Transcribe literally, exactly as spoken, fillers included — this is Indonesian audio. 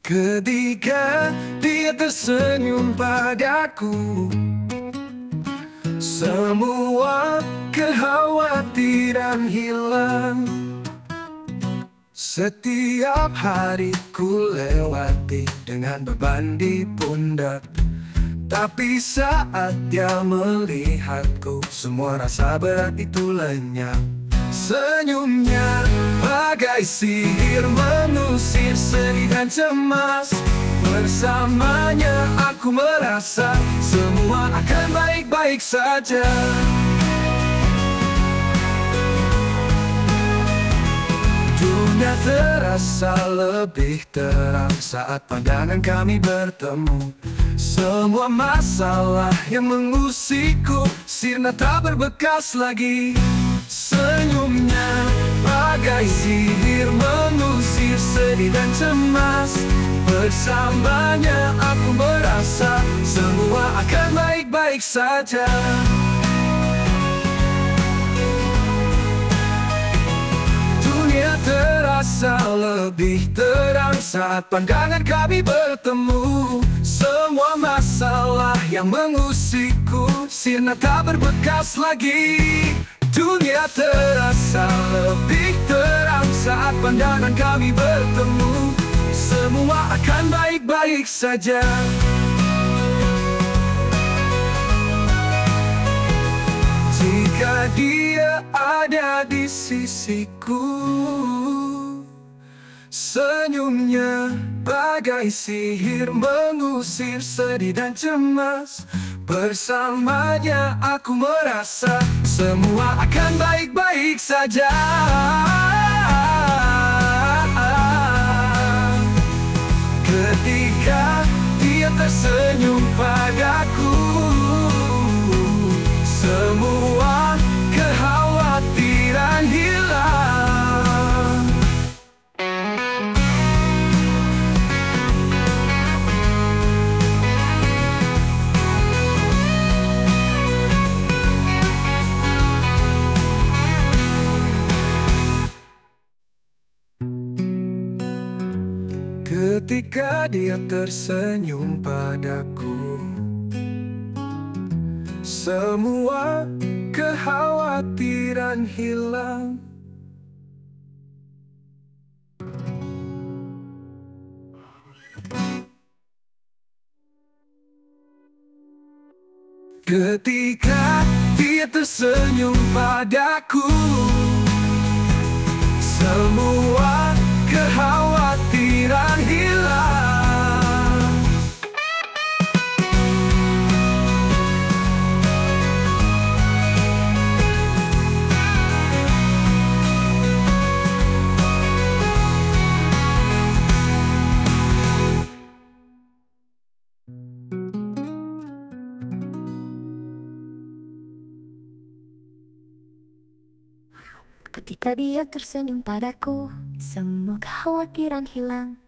Ketika dia tersenyum padaku, semua kekhawatiran hilang. Setiap hari ku lewati dengan beban di pundak, tapi saat dia melihatku, semua rasa berat itu lenyap. Senyumnya bagai sihir mengusir sedih dan cemas. Bersamanya aku merasa semua akan baik-baik saja. Dunia terasa lebih terang saat pandangan kami bertemu. Semua masalah yang mengusikku sirna tak berbekas lagi. Senyumnya bagai sihir mengusir sedih dan cemas. Bersamanya aku merasa semua akan baik-baik saja. Dunia terasa lebih terang saat pandangan kami bertemu. Semua masalah yang mengusikku sirna tak berbekas lagi. Dunia terasa lebih terang saat pandangan kami bertemu. Semua akan baik-baik saja. Jika dia ada di sisiku, senyumnya bagai sihir mengusir sedih dan cemas. Bersamanya aku merasa semua akan baik-baik saja. Ketika dia tersenyum padaku, semua kekhawatiran hilang. Ketika dia tersenyum padaku, semua kekhawatiran hilang. Ketika dia tersenyum padaku, semua kekhawatiran hilang. Ketika dia tersenyum padaku, semua kekhawatiran hilang.